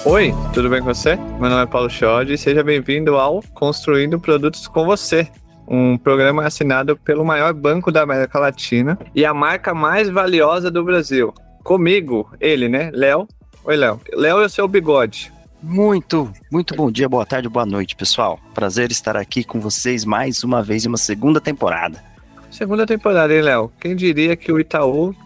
Oi, tudo bem com você? Meu nome é Paulo Chiodi e seja bem-vindo ao Construindo Produtos com Você, um programa assinado pelo maior banco da América Latina e a marca mais valiosa do Brasil. Comigo, ele, né? Léo. Oi, Léo. Léo e o seu bigode. Muito bom dia, boa tarde, boa noite, pessoal. Prazer estar aqui com vocês mais uma vez em uma segunda temporada. Segunda temporada, hein, Léo? Quem diria que o Itaú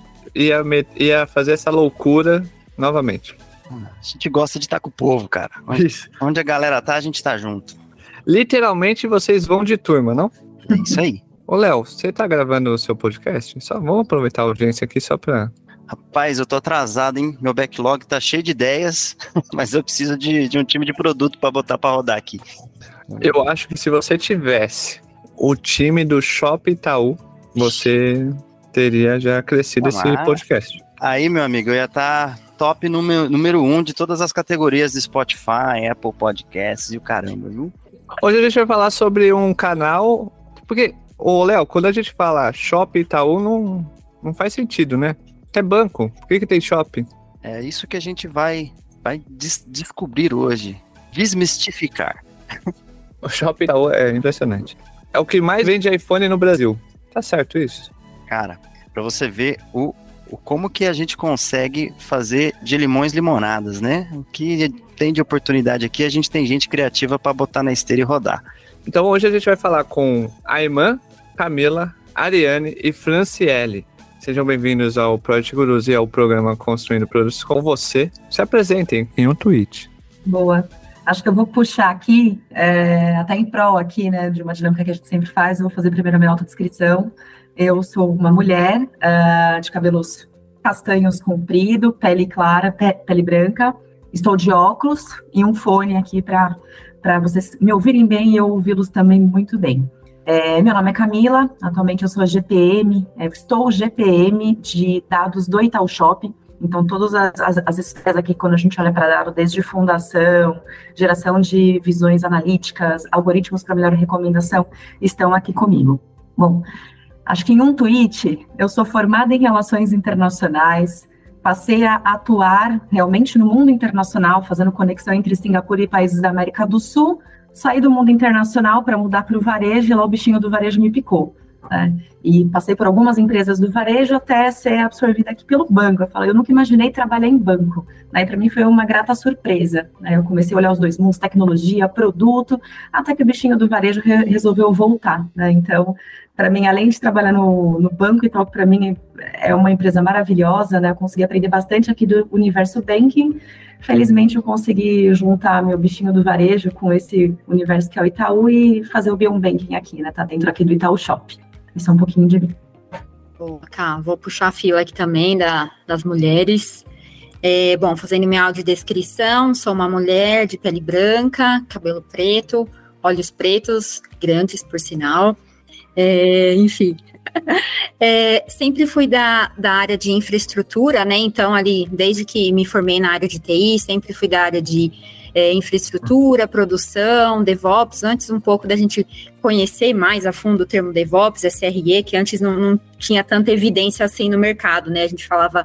ia fazer essa loucura novamente? A gente gosta de estar com o povo, cara. Onde a galera tá, a gente tá junto. Literalmente, vocês vão de turma, não? É isso aí. Ô, Léo, você tá gravando o seu podcast? Só vamos aproveitar a audiência aqui só pra... Rapaz, eu tô atrasado, hein? Meu backlog tá cheio de ideias, mas eu preciso de um time de produto pra botar pra rodar aqui. Eu acho que se você tivesse o time do Shopping Itaú, você teria já crescido esse podcast. Aí, meu amigo, eu ia estar top número 1 de todas as categorias de Spotify, Apple Podcasts e o caramba, viu? Hoje a gente vai falar sobre um canal... Porque, ô Léo, quando a gente fala Shopping Itaú, não faz sentido, né? É banco. Por que tem shopping? É isso que a gente vai descobrir hoje. Desmistificar. O Shopping Itaú é impressionante. É o que mais vende iPhone no Brasil. Tá certo isso? Cara, pra você ver como que a gente consegue fazer de limões limonadas, né? O que tem de oportunidade aqui, a gente tem gente criativa pra botar na esteira e rodar. Então hoje a gente vai falar com a irmã, Camila, Ariane e Franciele. Sejam bem-vindos ao Project Gurus e ao programa Construindo Produtos com Você. Se apresentem em um tweet. Boa. Acho que eu vou puxar aqui, até em prol aqui, né, de uma dinâmica que a gente sempre faz. Eu vou fazer primeiro a minha autodescrição. Eu sou uma mulher de cabelos castanhos comprido, pele clara, pele branca. Estou de óculos e um fone aqui para vocês me ouvirem bem e eu ouvi-los também muito bem. Meu nome é Camila, atualmente eu sou a GPM, estou GPM de dados do Itaú Shopping. Então, todas as esferas aqui, quando a gente olha para dado, desde fundação, geração de visões analíticas, algoritmos para melhor recomendação, estão aqui comigo. Bom, acho que em um tweet, eu sou formada em Relações Internacionais, passei a atuar realmente no mundo internacional, fazendo conexão entre Singapura e países da América do Sul, saí do mundo internacional para mudar para o varejo, e lá o bichinho do varejo me picou. E passei por algumas empresas do varejo até ser absorvida aqui pelo banco. Eu nunca imaginei trabalhar em banco. Para mim foi uma grata surpresa. Eu comecei a olhar os dois mundos, tecnologia, produto, até que o bichinho do varejo resolveu voltar. Então, para mim, além de trabalhar no banco e tal, para mim é uma empresa maravilhosa, eu consegui aprender bastante aqui do universo banking. Felizmente, eu consegui juntar meu bichinho do varejo com esse universo que é o Itaú e fazer o Beyond Banking aqui, tá dentro aqui do Itaú Shop. Isso é um pouquinho de mim. Bom, vou puxar a fila aqui também das mulheres. Bom, fazendo minha audiodescrição, sou uma mulher de pele branca, cabelo preto, olhos pretos, grandes por sinal. Enfim, sempre fui da área de infraestrutura, né? Então, ali, desde que me formei na área de TI, sempre fui da área de infraestrutura, produção, DevOps, antes um pouco da gente conhecer mais a fundo o termo DevOps, SRE, que antes não tinha tanta evidência assim no mercado, né? A gente falava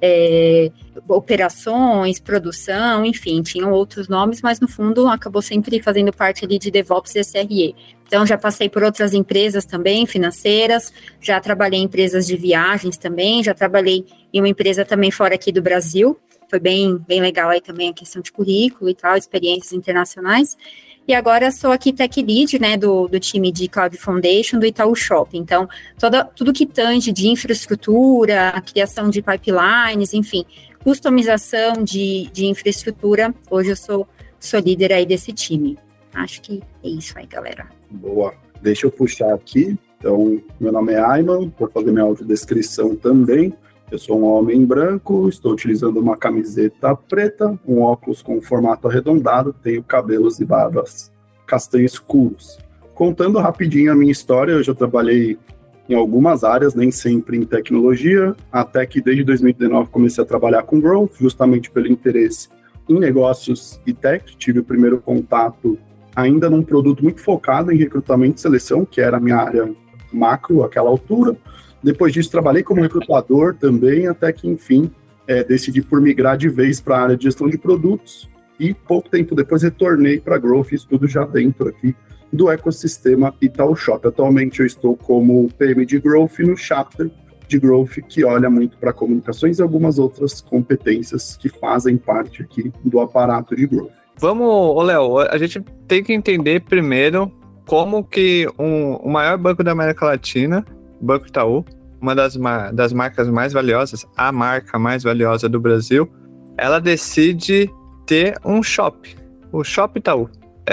operações, produção, enfim, tinham outros nomes, mas no fundo acabou sempre fazendo parte ali de DevOps e SRE. Então, já passei por outras empresas também, financeiras, já trabalhei em empresas de viagens também, já trabalhei em uma empresa também fora aqui do Brasil, foi bem legal aí também a questão de currículo e tal, experiências internacionais. E agora sou aqui Tech Lead, né, do time de Cloud Foundation do Itaú Shopping. Então, tudo que tange de infraestrutura, a criação de pipelines, enfim, customização de infraestrutura, hoje eu sou líder aí desse time. Acho que é isso aí, galera. Boa. Deixa eu puxar aqui. Então, meu nome é Ayman, vou fazer minha audiodescrição também. Eu sou um homem branco, estou utilizando uma camiseta preta, um óculos com formato arredondado, tenho cabelos e barbas castanhos escuros. Contando rapidinho a minha história, eu já trabalhei em algumas áreas, nem sempre em tecnologia, até que desde 2019 comecei a trabalhar com growth, justamente pelo interesse em negócios e tech. Tive o primeiro contato ainda num produto muito focado em recrutamento e seleção, que era a minha área macro àquela altura. Depois disso, trabalhei como recrutador também, até que, enfim, decidi por migrar de vez para a área de gestão de produtos. e pouco tempo depois retornei para Growth, isso tudo já dentro aqui do ecossistema Itaú Shop. Atualmente eu estou como PM de Growth no chapter de Growth, que olha muito para comunicações e algumas outras competências que fazem parte aqui do aparato de Growth. Vamos, Léo, a gente tem que entender primeiro como que o maior banco da América Latina, o Banco Itaú, uma das marcas mais valiosas, a marca mais valiosa do Brasil, ela decide ter um shop, o Shop Itaú.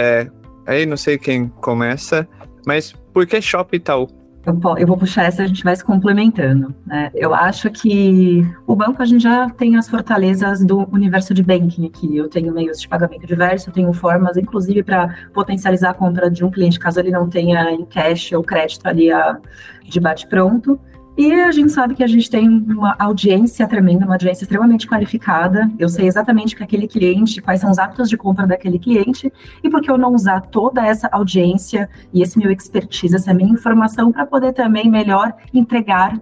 Aí não sei quem começa, mas por que Shop Itaú? Eu vou puxar essa, a gente vai se complementando, né? Eu acho que o banco, a gente já tem as fortalezas do universo de banking aqui. Eu tenho meios de pagamento diversos, eu tenho formas, inclusive, para potencializar a compra de um cliente, caso ele não tenha em cash ou crédito ali de bate-pronto. E a gente sabe que a gente tem uma audiência tremenda, uma audiência extremamente qualificada. Eu sei exatamente que aquele cliente, quais são os hábitos de compra daquele cliente, e por que eu não usar toda essa audiência e esse meu expertise, essa minha informação, para poder também melhor entregar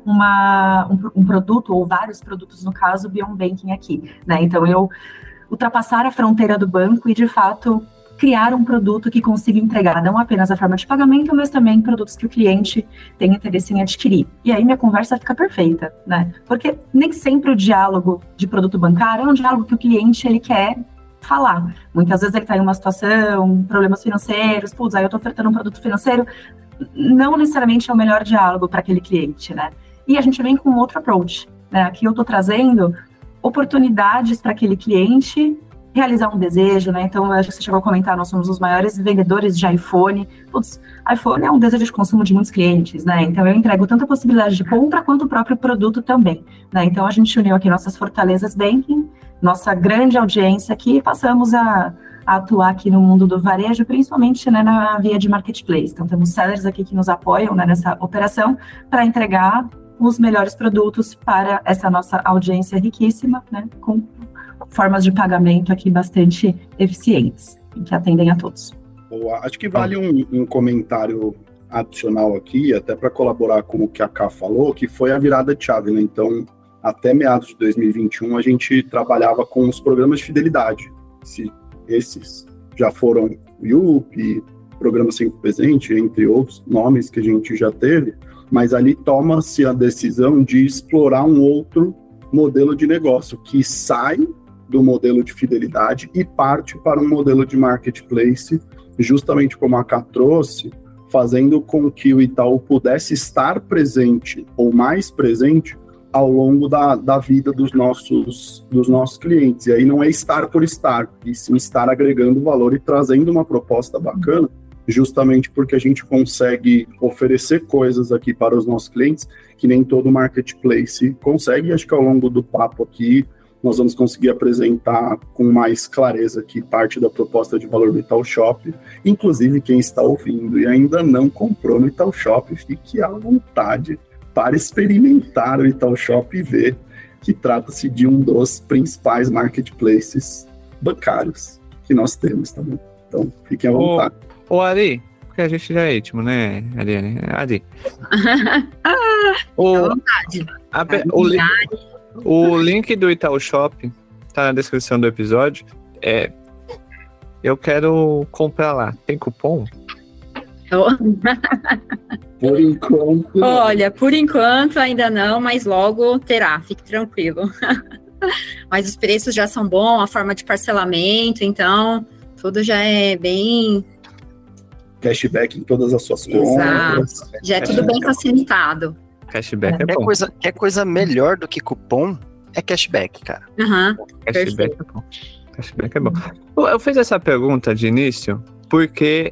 um produto, ou vários produtos, no caso, Beyond Banking aqui, né? Então, eu ultrapassar a fronteira do banco e, de fato, criar um produto que consiga entregar não apenas a forma de pagamento, mas também produtos que o cliente tem interesse em adquirir. E aí minha conversa fica perfeita, né? Porque nem sempre o diálogo de produto bancário é um diálogo que o cliente ele quer falar. Muitas vezes ele está em uma situação, problemas financeiros, aí eu estou ofertando um produto financeiro, não necessariamente é o melhor diálogo para aquele cliente, né? E a gente vem com outro approach, né? Aqui eu estou trazendo oportunidades para aquele cliente realizar um desejo, né? Então, acho que você chegou a comentar, nós somos os maiores vendedores de iPhone. iPhone é um desejo de consumo de muitos clientes, né? Então, eu entrego tanto a possibilidade de compra quanto o próprio produto também, né? Então, a gente uniu aqui nossas fortalezas banking, nossa grande audiência aqui, e passamos a atuar aqui no mundo do varejo, principalmente, né, na via de marketplace. Então, temos sellers aqui que nos apoiam, né, nessa operação para entregar os melhores produtos para essa nossa audiência riquíssima, né, com formas de pagamento aqui bastante eficientes, que atendem a todos. Boa. Acho que vale um comentário adicional aqui, até para colaborar com o que a Ká falou, que foi a virada de chave, né? Então, até meados de 2021, a gente trabalhava com os programas de fidelidade. Esses já foram o IUP, Programa Sempre Presente, entre outros nomes que a gente já teve, mas ali toma-se a decisão de explorar um outro modelo de negócio, que sai do modelo de fidelidade e parte para um modelo de marketplace, justamente como a Ká trouxe, fazendo com que o Itaú pudesse estar presente ou mais presente ao longo da vida dos nossos clientes. E aí não é estar por estar, e sim estar agregando valor e trazendo uma proposta bacana, justamente porque a gente consegue oferecer coisas aqui para os nossos clientes que nem todo marketplace consegue. E acho que ao longo do papo aqui nós vamos conseguir apresentar com mais clareza aqui parte da proposta de valor do Itaú Shop. Inclusive, quem está ouvindo e ainda não comprou no Itaú Shop, fique à vontade para experimentar o Itaú Shop e ver que trata-se de um dos principais marketplaces bancários que nós temos, tá bom? Então, fiquem à vontade. Ô Ari, porque a gente já é íntimo, né, Ari? À vontade. O link do Itaú Shop tá na descrição do episódio. Eu quero comprar lá. Tem cupom? Por enquanto... Olha, por enquanto ainda não, mas logo terá, fique tranquilo. Mas os preços já são bons, a forma de parcelamento, então tudo já é bem... Cashback em todas as suas compras. Exato. Já é tudo bem facilitado. Cashback é bom. Quer coisa melhor do que cupom é cashback, cara. Cashback é bom. Cashback é bom. Eu fiz essa pergunta de início porque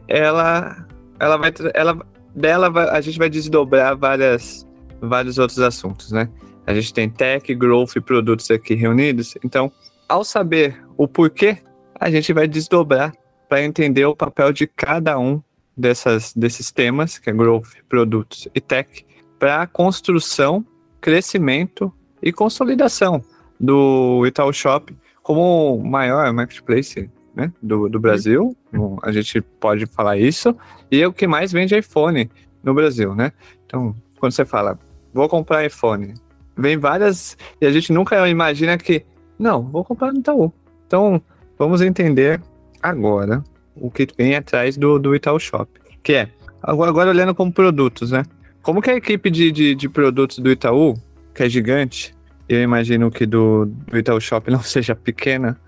a gente vai desdobrar vários outros assuntos, né? A gente tem tech, growth e produtos aqui reunidos. Então, ao saber o porquê, a gente vai desdobrar para entender o papel de cada um desses temas, que é growth, produtos e tech, para a construção, crescimento e consolidação do Itaú Shop como o maior marketplace, né, do Brasil. A gente pode falar isso. E é o que mais vende iPhone no Brasil, né? Então, quando você fala, vou comprar iPhone, vem várias... E a gente nunca imagina que, não, vou comprar no Itaú. Então, vamos entender agora o que vem atrás do Itaú Shop, que é, agora olhando como produtos, né? Como que a equipe de produtos do Itaú, que é gigante, eu imagino que do Itaú Shop não seja pequena,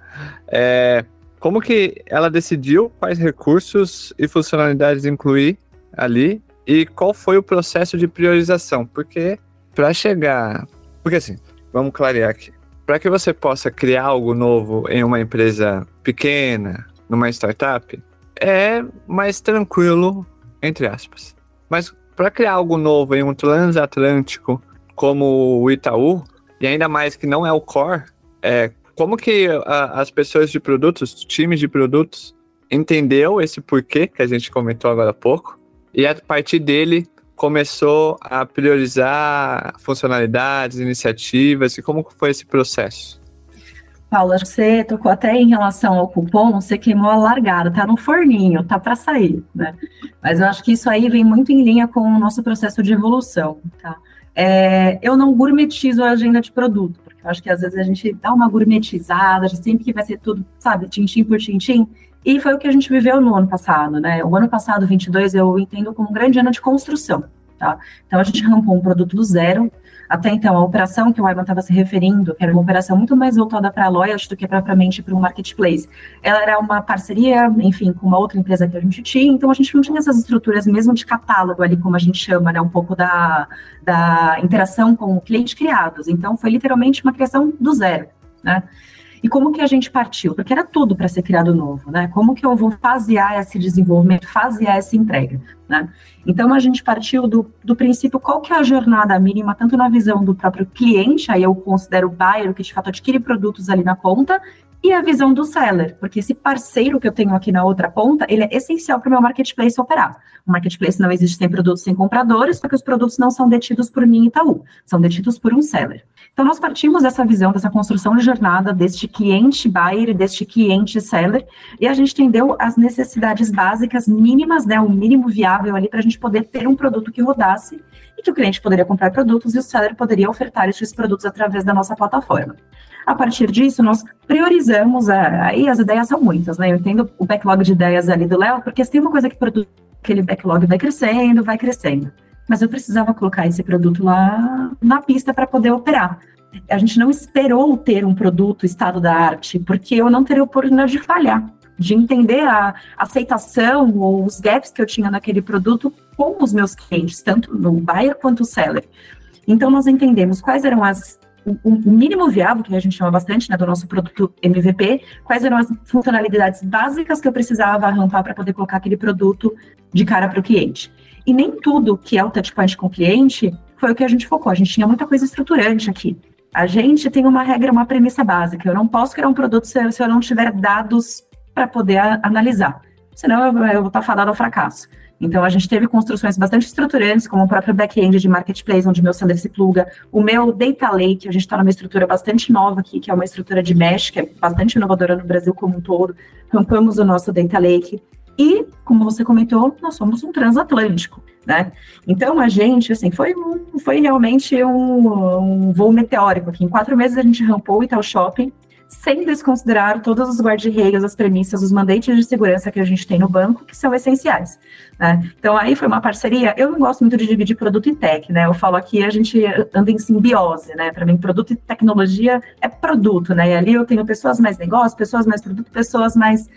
como que ela decidiu quais recursos e funcionalidades incluir ali e qual foi o processo de priorização? Porque assim, vamos clarear aqui. Para que você possa criar algo novo em uma empresa pequena, numa startup, é mais tranquilo, entre aspas. Mas para criar algo novo em um transatlântico como o Itaú, e ainda mais que não é o core, como que as pessoas de produtos, times de produtos, entendeu esse porquê que a gente comentou agora há pouco, e a partir dele começou a priorizar funcionalidades, iniciativas, e como foi esse processo? Paulo, acho que você tocou até em relação ao cupom, você queimou a largada, tá no forninho, tá para sair, né? Mas eu acho que isso aí vem muito em linha com o nosso processo de evolução, tá? Eu não gourmetizo a agenda de produto, porque eu acho que às vezes a gente dá uma gourmetizada, sempre que vai ser tudo, sabe, tintim por tintim, e foi o que a gente viveu no ano passado, né? O ano passado, 22, eu entendo como um grande ano de construção, tá? Então a gente rampou um produto do zero. Até então, a operação que o Ayman estava se referindo, que era uma operação muito mais voltada para a loyalty do que propriamente para um marketplace, ela era uma parceria, enfim, com uma outra empresa que a gente tinha, então a gente não tinha essas estruturas mesmo de catálogo ali, como a gente chama, né, um pouco da interação com o cliente criados. Então, foi literalmente uma criação do zero, né? E como que a gente partiu? Porque era tudo para ser criado novo, né? Como que eu vou fasear esse desenvolvimento, fasear essa entrega, né? Então, a gente partiu do princípio, qual que é a jornada mínima, tanto na visão do próprio cliente, aí eu considero o buyer, que de fato adquire produtos ali na ponta, e a visão do seller, porque esse parceiro que eu tenho aqui na outra ponta, ele é essencial para o meu marketplace operar. O marketplace não existe sem produtos, sem compradores, porque os produtos não são detidos por mim, Itaú, são detidos por um seller. Então, nós partimos dessa visão, dessa construção de jornada, deste cliente buyer, deste cliente seller, e a gente entendeu as necessidades básicas mínimas, né, o mínimo viável ali para a gente poder ter um produto que rodasse, e que o cliente poderia comprar produtos e o seller poderia ofertar esses produtos através da nossa plataforma. A partir disso, nós priorizamos, aí as ideias são muitas, né? Eu entendo o backlog de ideias ali do Léo, porque se tem uma coisa que aquele backlog vai crescendo. Mas eu precisava colocar esse produto lá na pista para poder operar. A gente não esperou ter um produto estado da arte, porque eu não teria oportunidade de falhar, de entender a aceitação ou os gaps que eu tinha naquele produto com os meus clientes, tanto no buyer quanto no seller. Então, nós entendemos quais eram o mínimo viável, que a gente chama bastante, né, do nosso produto MVP, quais eram as funcionalidades básicas que eu precisava rampar para poder colocar aquele produto de cara para o cliente. E nem tudo que é o touchpoint com o cliente foi o que a gente focou. A gente tinha muita coisa estruturante aqui. A gente tem uma regra, uma premissa básica. Eu não posso criar um produto se eu não tiver dados para poder analisar. Senão eu vou estar fadado ao fracasso. Então, a gente teve construções bastante estruturantes, como o próprio back-end de marketplace, onde o meu seller se pluga, o meu data lake, a gente está numa estrutura bastante nova aqui, que é uma estrutura de mesh, que é bastante inovadora no Brasil como um todo. Rampamos o nosso data lake. E, como você comentou, nós somos um transatlântico, né? Então, a gente, assim, foi realmente um voo meteórico aqui. Em 4 meses, a gente rampou o Itaú Shopping, sem desconsiderar todos os guarda-reios, as premissas, os mandates de segurança que a gente tem no banco, que são essenciais, né? Então, aí foi uma parceria. Eu não gosto muito de dividir produto e tech, né? Eu falo aqui, a gente anda em simbiose, né? Para mim, produto e tecnologia é produto, né? E ali eu tenho pessoas mais negócio, pessoas mais produto, pessoas mais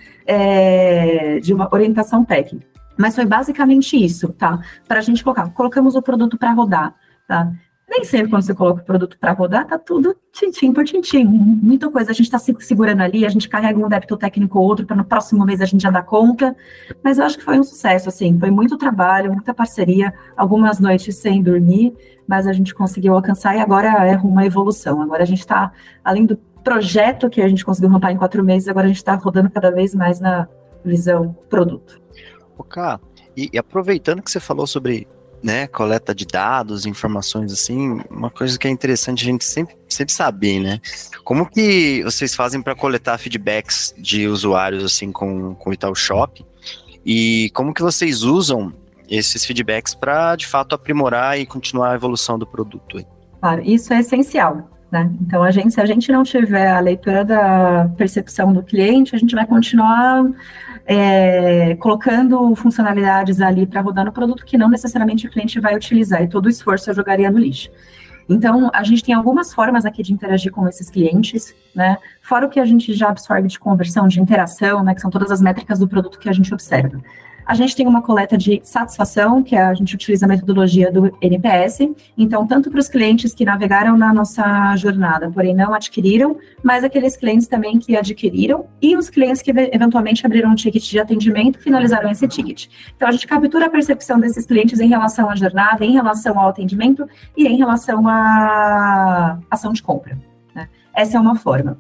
de uma orientação técnica. Mas foi basicamente isso, tá? Para a gente colocamos o produto para rodar, tá? Nem sempre quando você coloca o produto para rodar, tá tudo tintim por tintim. Muita coisa a gente está se segurando ali, a gente carrega um débito técnico ou outro para no próximo mês a gente já dar conta. Mas eu acho que foi um sucesso, assim. Foi muito trabalho, muita parceria, algumas noites sem dormir, mas a gente conseguiu alcançar e agora é uma evolução. Agora a gente está, além do projeto que a gente conseguiu rampar em 4 meses, agora a gente está rodando cada vez mais na visão produto. Cá, e aproveitando que você falou sobre, né, coleta de dados, informações assim, uma coisa que é interessante a gente sempre saber, né? Como que vocês fazem para coletar feedbacks de usuários assim com o Itaú Shop e como que vocês usam esses feedbacks para de fato aprimorar e continuar a evolução do produto? Claro, isso é essencial. né? Então, se a gente não tiver a leitura da percepção do cliente, a gente vai continuar colocando funcionalidades ali para rodar no produto que não necessariamente o cliente vai utilizar, e todo o esforço eu jogaria no lixo. Então, a gente tem algumas formas aqui de interagir com esses clientes, né? Fora o que a gente já absorve de conversão, de interação, né? Que são todas as métricas do produto que a gente observa. A gente tem uma coleta de satisfação, que a gente utiliza a metodologia do NPS. Então, tanto para os clientes que navegaram na nossa jornada, porém não adquiriram, mas aqueles clientes também que adquiriram e os clientes que eventualmente abriram um ticket de atendimento e finalizaram esse ticket. Então, a gente captura a percepção desses clientes em relação à jornada, em relação ao atendimento e em relação à ação de compra, né? Essa é uma forma.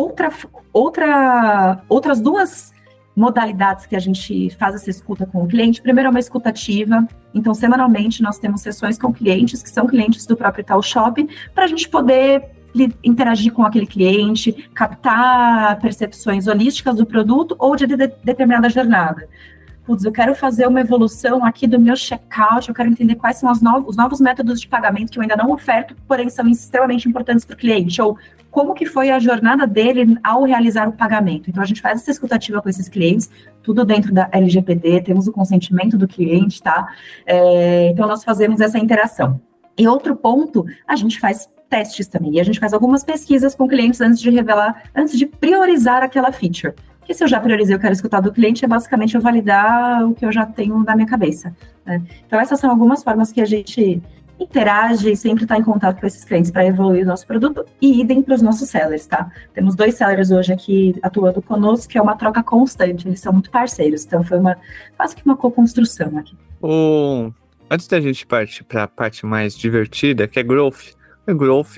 Outras duas modalidades que a gente faz essa escuta com o cliente. Primeiro é uma escuta ativa. Então, semanalmente, nós temos sessões com clientes, que são clientes do próprio Itaú Shop, para a gente poder interagir com aquele cliente, captar percepções holísticas do produto ou de determinada jornada. Putz, eu quero fazer uma evolução aqui do meu checkout, eu quero entender quais são os novos métodos de pagamento que eu ainda não oferto, porém são extremamente importantes para o cliente, ou como que foi a jornada dele ao realizar o pagamento. Então, a gente faz essa escutativa com esses clientes, tudo dentro da LGPD, temos o consentimento do cliente, tá? Então, nós fazemos essa interação. E outro ponto, a gente faz testes também, e a gente faz algumas pesquisas com clientes antes de priorizar aquela feature. Porque se eu já priorizei, eu quero escutar do cliente, é basicamente eu validar o que eu já tenho na minha cabeça, né? Então, essas são algumas formas que a gente interage e sempre está em contato com esses clientes para evoluir o nosso produto e idem para os nossos sellers, tá? Temos 2 sellers hoje aqui atuando conosco, que é uma troca constante, eles são muito parceiros, então foi quase que uma co-construção aqui. Antes da gente partir para a parte mais divertida, que é growth. O growth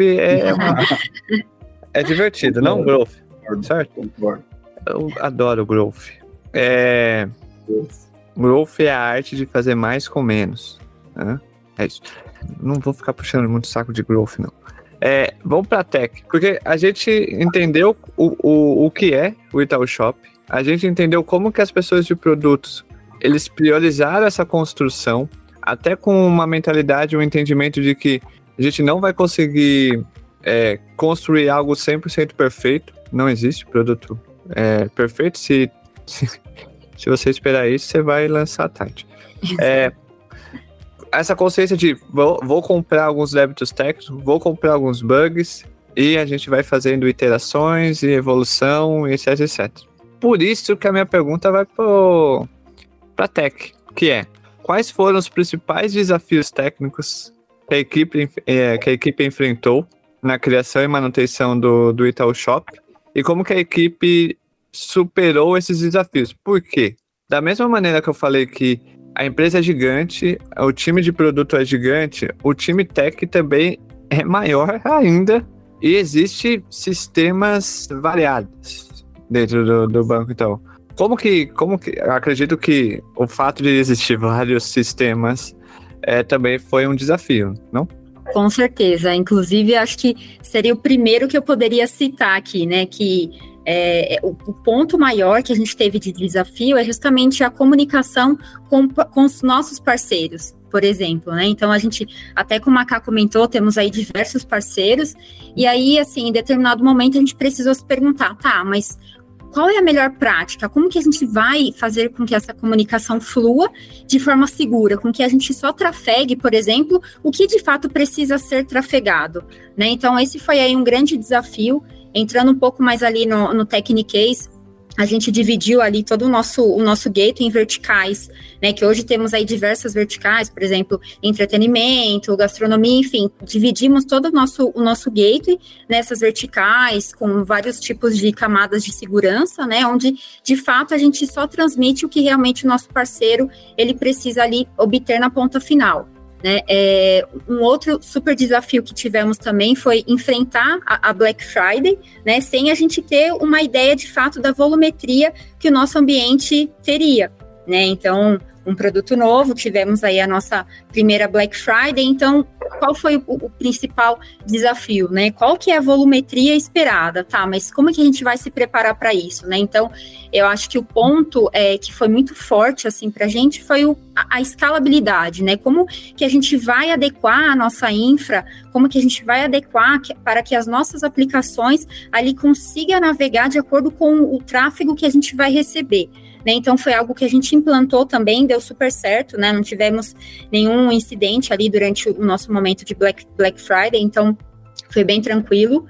é divertido, não growth, certo? Eu adoro growth. Growth é a arte de fazer mais com menos, né? É isso. Não vou ficar puxando muito saco de growth, não. Vamos para tech, porque a gente entendeu o que é o Itaú Shop, a gente entendeu como que as pessoas de produtos, eles priorizaram essa construção, até com uma mentalidade, um entendimento de que a gente não vai conseguir construir algo 100% perfeito, não existe produto perfeito, se você esperar isso, você vai lançar tarde. Essa consciência de vou comprar alguns débitos técnicos, vou comprar alguns bugs, e a gente vai fazendo iterações e evolução, etc, etc. Por isso que a minha pergunta vai para tech, que é: quais foram os principais desafios técnicos que a equipe enfrentou na criação e manutenção do Itaú Shop, e como que a equipe superou esses desafios? Por quê? Da mesma maneira que eu falei que a empresa é gigante, o time de produto é gigante, o time tech também é maior ainda, e existe sistemas variados dentro do banco. Então, como que acredito que o fato de existir vários sistemas também foi um desafio, não? Com certeza, inclusive acho que seria o primeiro que eu poderia citar aqui, né, que o ponto maior que a gente teve de desafio é justamente a comunicação com os nossos parceiros, por exemplo, né? Então, a gente, até como o Macá comentou, temos aí diversos parceiros, e aí, assim, em determinado momento a gente precisou se perguntar, tá, mas qual é a melhor prática? Como que a gente vai fazer com que essa comunicação flua de forma segura, com que a gente só trafegue, por exemplo, o que de fato precisa ser trafegado, né? Então, esse foi aí um grande desafio. Entrando um pouco mais ali no Technicase, a gente dividiu ali todo o nosso gateway em verticais, né, que hoje temos aí diversas verticais, por exemplo, entretenimento, gastronomia, enfim, dividimos todo o nosso gateway nessas verticais, com vários tipos de camadas de segurança, né, onde, de fato, a gente só transmite o que realmente o nosso parceiro, ele precisa ali obter na ponta final. Né? Um outro super desafio que tivemos também foi enfrentar a Black Friday, né, sem a gente ter uma ideia de fato da volumetria que o nosso ambiente teria, né? Então, um produto novo, tivemos aí a nossa primeira Black Friday, então qual foi o principal desafio, né? Qual que é a volumetria esperada, tá? Mas como é que a gente vai se preparar para isso, né? Então, eu acho que o ponto que foi muito forte, assim, pra gente foi o a escalabilidade, né? Como que a gente vai adequar a nossa infra, como que a gente vai adequar para que as nossas aplicações ali consigam navegar de acordo com o tráfego que a gente vai receber. Né, então foi algo que a gente implantou também, deu super certo, né? Não tivemos nenhum incidente ali durante o nosso momento de Black Friday, então foi bem tranquilo.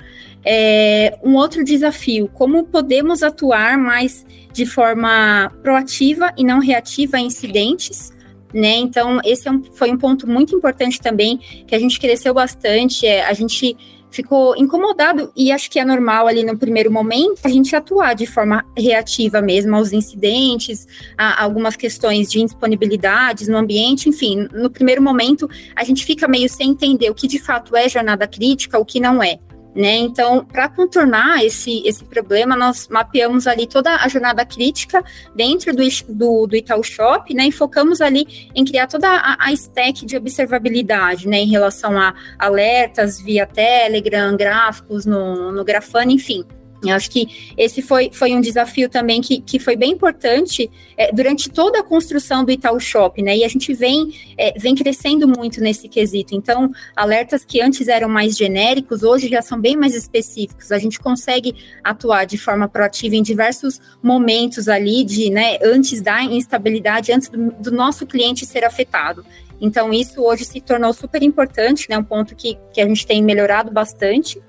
Um outro desafio, como podemos atuar mais de forma proativa e não reativa a incidentes, né? Então esse foi um ponto muito importante também, que a gente cresceu bastante, a gente ficou incomodado, e acho que é normal ali no primeiro momento a gente atuar de forma reativa mesmo aos incidentes, a algumas questões de indisponibilidades no ambiente, enfim, no primeiro momento a gente fica meio sem entender o que de fato é jornada crítica, o que não é. Né? Então, para contornar esse problema, nós mapeamos ali toda a jornada crítica dentro do Itaú Shop, né? E focamos ali em criar toda a stack de observabilidade, né? Em relação a alertas via Telegram, gráficos no Grafana, enfim. Eu acho que esse foi um desafio também que foi bem importante durante toda a construção do Itaú Shop, né? E a gente vem crescendo muito nesse quesito. Então, alertas que antes eram mais genéricos, hoje já são bem mais específicos. A gente consegue atuar de forma proativa em diversos momentos ali, né, antes da instabilidade, antes do nosso cliente ser afetado. Então, isso hoje se tornou super importante, né? Um ponto que a gente tem melhorado bastante.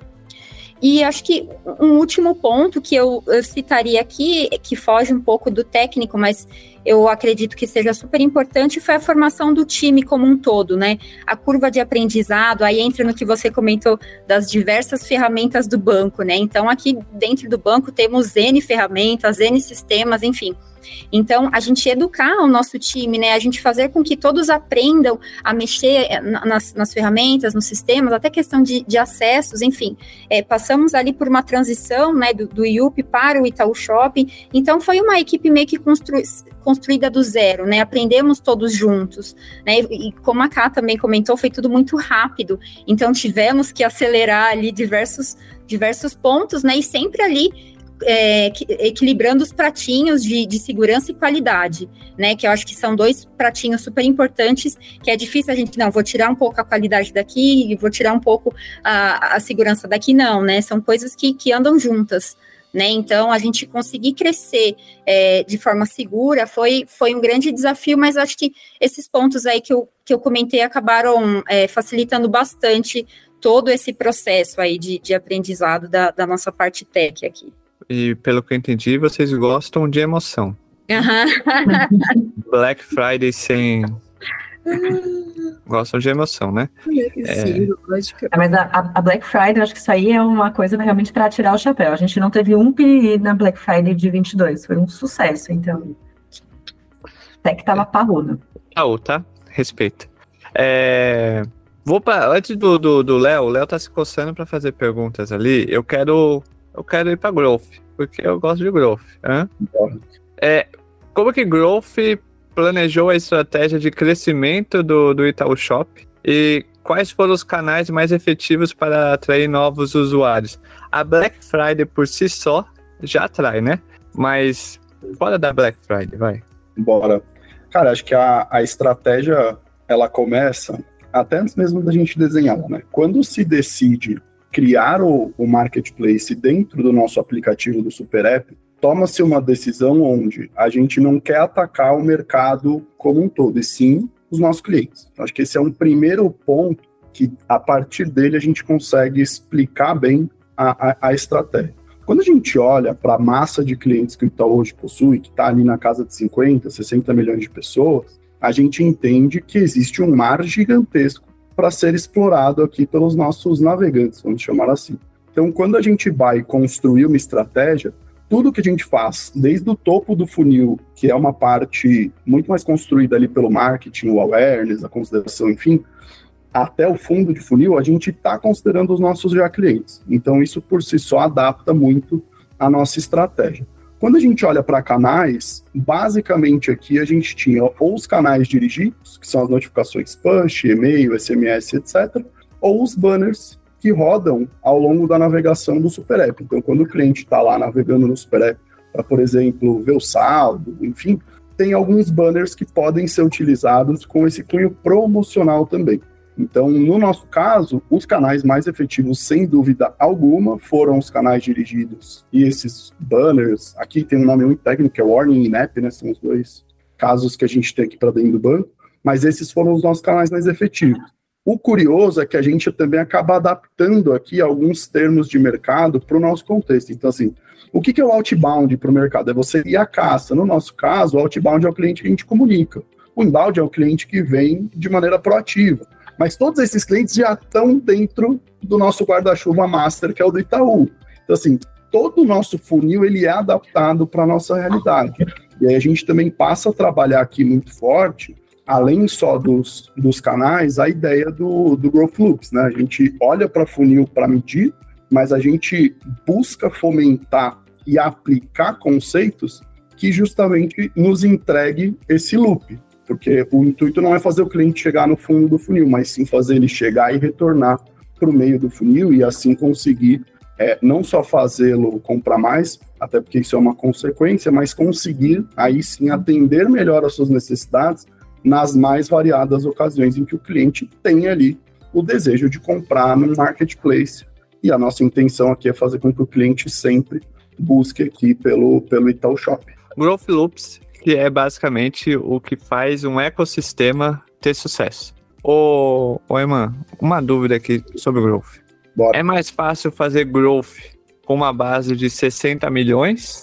E acho que um último ponto que eu citaria aqui, que foge um pouco do técnico, mas eu acredito que seja super importante, foi a formação do time como um todo, né? A curva de aprendizado, aí entra no que você comentou das diversas ferramentas do banco, né? Então, aqui dentro do banco temos N ferramentas, N sistemas, enfim. Então, a gente educar o nosso time, né? A gente fazer com que todos aprendam a mexer nas ferramentas, nos sistemas, até questão de acessos, enfim. Passamos ali por uma transição, né, do IUP para o Itaú Shop. Então, foi uma equipe meio que construída do zero, né? Aprendemos todos juntos, né? E como a Ká também comentou, foi tudo muito rápido. Então, tivemos que acelerar ali diversos pontos, né? E sempre ali equilibrando os pratinhos de segurança e qualidade, né, que eu acho que são dois pratinhos super importantes, que é difícil a gente, não, vou tirar um pouco a qualidade daqui e vou tirar um pouco a segurança daqui, não, né, são coisas que andam juntas, né, então a gente conseguir crescer de forma segura foi um grande desafio, mas acho que esses pontos aí que eu comentei acabaram facilitando bastante todo esse processo aí de aprendizado da nossa parte tech aqui. E pelo que eu entendi, vocês gostam de emoção. Black Friday sem... Gostam de emoção, né? Sim, lógico. Mas a Black Friday, eu acho que isso aí é uma coisa realmente para tirar o chapéu. A gente não teve um PI na Black Friday de 22. Foi um sucesso, então. Até que tava parrudo. Tá? Respeito. Antes do Léo, o Léo tá se coçando para fazer perguntas ali. Eu quero ir para Growth, porque eu gosto de Growth. Como que Growth planejou a estratégia de crescimento do Itaú Shop e quais foram os canais mais efetivos para atrair novos usuários? A Black Friday por si só já atrai, né? Mas fora da Black Friday, vai. Bora. Cara, acho que a estratégia, ela começa até antes mesmo da gente desenhar, né? Quando se decide criar o marketplace dentro do nosso aplicativo do Super App, toma-se uma decisão onde a gente não quer atacar o mercado como um todo, e sim os nossos clientes. Acho que esse é um primeiro ponto que, a partir dele, a gente consegue explicar bem a estratégia. Quando a gente olha para a massa de clientes que o Itaú hoje possui, que está ali na casa de 50, 60 milhões de pessoas, a gente entende que existe um mar gigantesco para ser explorado aqui pelos nossos navegantes, vamos chamar assim. Então, quando a gente vai construir uma estratégia, tudo que a gente faz, desde o topo do funil, que é uma parte muito mais construída ali pelo marketing, o awareness, a consideração, enfim, até o fundo de funil, a gente está considerando os nossos já clientes. Então, isso por si só adapta muito a nossa estratégia. Quando a gente olha para canais, basicamente aqui a gente tinha ou os canais dirigidos, que são as notificações push, e-mail, SMS, etc., ou os banners que rodam ao longo da navegação do Super App. Então, quando o cliente está lá navegando no Super App para, por exemplo, ver o saldo, enfim, tem alguns banners que podem ser utilizados com esse cunho promocional também. Então, no nosso caso, os canais mais efetivos, sem dúvida alguma, foram os canais dirigidos. E esses banners, aqui tem um nome muito técnico, que é Warning in-App, né? São os dois casos que a gente tem aqui para dentro do banco. Mas esses foram os nossos canais mais efetivos. O curioso é que a gente também acaba adaptando aqui alguns termos de mercado para o nosso contexto. Então, assim, o que é o outbound para o mercado? É você ir à caça. No nosso caso, o outbound é o cliente que a gente comunica. O inbound é o cliente que vem de maneira proativa. Mas todos esses clientes já estão dentro do nosso guarda-chuva master, que é o do Itaú. Então, assim, todo o nosso funil ele é adaptado para a nossa realidade. E aí a gente também passa a trabalhar aqui muito forte, além só dos canais, a ideia do Growth Loops, né? A gente olha para funil para medir, mas a gente busca fomentar e aplicar conceitos que justamente nos entregue esse loop. Porque o intuito não é fazer o cliente chegar no fundo do funil, mas sim fazer ele chegar e retornar para o meio do funil e assim conseguir não só fazê-lo comprar mais, até porque isso é uma consequência, mas conseguir aí sim atender melhor as suas necessidades nas mais variadas ocasiões em que o cliente tem ali o desejo de comprar no marketplace. E a nossa intenção aqui é fazer com que o cliente sempre busque aqui pelo Itaú Shop. Growth Loops, que é basicamente o que faz um ecossistema ter sucesso. Ô Eman, uma dúvida aqui sobre o Growth. Bora. É mais fácil fazer Growth com uma base de 60 milhões?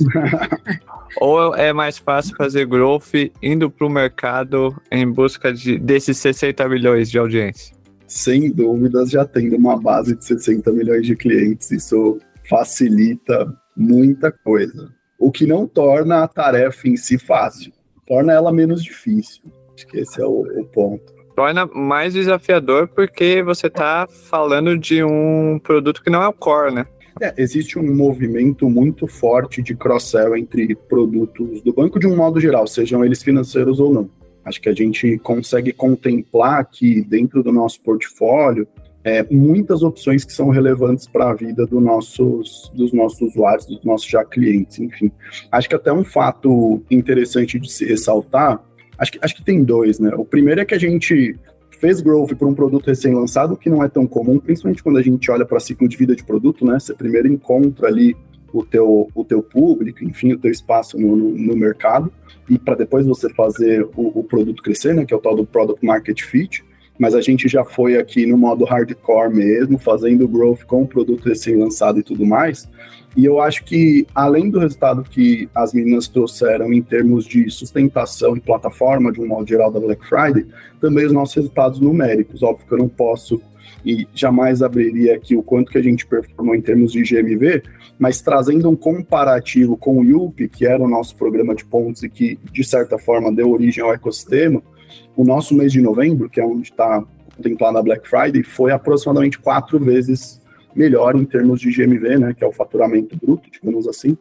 Ou é mais fácil fazer Growth indo para o mercado em busca desses 60 milhões de audiência? Sem dúvidas, já tendo uma base de 60 milhões de clientes, isso facilita muita coisa. O que não torna a tarefa em si fácil, torna ela menos difícil. Acho que esse é o ponto. Torna mais desafiador porque você está falando de um produto que não é o core, né? Existe um movimento muito forte de cross-sell entre produtos do banco de um modo geral, sejam eles financeiros ou não. Acho que a gente consegue contemplar aqui dentro do nosso portfólio muitas opções que são relevantes para a vida dos nossos usuários, dos nossos já clientes, enfim. Acho que até um fato interessante de se ressaltar, acho que tem dois, né? O primeiro é que a gente fez growth para um produto recém-lançado, que não é tão comum, principalmente quando a gente olha para ciclo de vida de produto, né? Você primeiro encontra ali o teu público, enfim, o teu espaço no mercado, e para depois você fazer o produto crescer, né? Que é o tal do Product Market Fit. Mas a gente já foi aqui no modo hardcore mesmo, fazendo growth com o produto recém-lançado e tudo mais. E eu acho que, além do resultado que as meninas trouxeram em termos de sustentação e plataforma, de um modo geral, da Black Friday, também os nossos resultados numéricos. Óbvio que eu não posso e jamais abriria aqui o quanto que a gente performou em termos de GMV, mas trazendo um comparativo com o Yupi, que era o nosso programa de pontos e que, de certa forma, deu origem ao ecossistema, o nosso mês de novembro, que é onde está contemplada a Black Friday, foi aproximadamente 4 vezes melhor em termos de GMV, né, que é o faturamento bruto, digamos assim,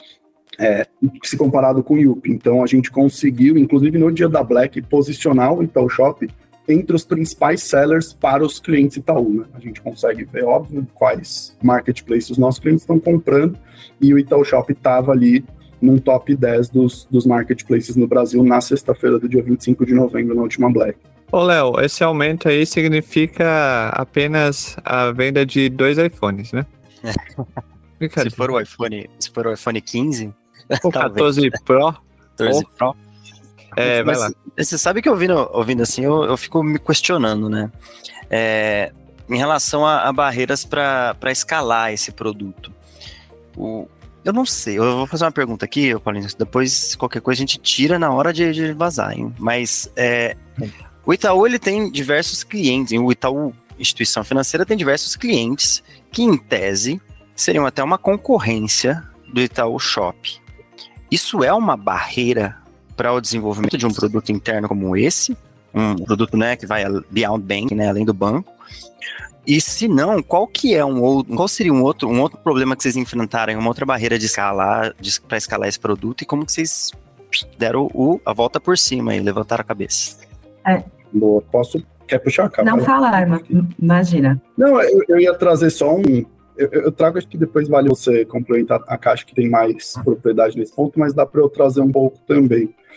se comparado com o Yupi. Então, a gente conseguiu, inclusive no dia da Black, posicionar o Itaú Shop entre os principais sellers para os clientes Itaú, né? A gente consegue ver, óbvio, quais marketplaces os nossos clientes estão comprando, e o Itaú Shop estava ali num top 10 dos marketplaces no Brasil na sexta-feira do dia 25 de novembro, na última Black. Ô, Léo, esse aumento aí significa apenas a venda de 2 iPhones, né? Se for o iPhone 15... O 14 Pro? 14 Pro? Vai lá. Você sabe que ouvindo assim, eu fico me questionando, né? Em relação a barreiras para escalar esse produto. Eu não sei, eu vou fazer uma pergunta aqui, Paulinho, depois qualquer coisa a gente tira na hora de vazar, hein? Mas o Itaú, ele tem diversos clientes, o Itaú, instituição financeira, tem diversos clientes que, em tese, seriam até uma concorrência do Itaú Shop. Isso é uma barreira para o desenvolvimento de um produto interno como esse? Um produto, né, que vai beyond bank, né, além do banco? E se não, qual seria um outro problema que vocês enfrentaram, uma outra barreira de escalar, para escalar esse produto, e como que vocês deram a volta por cima e levantaram a cabeça? Boa, quer puxar a câmera? Não falar, imagina. Não, eu ia trazer só eu trago, acho que depois vale você complementar a caixa que tem mais propriedade nesse ponto, mas dá para eu trazer um pouco também.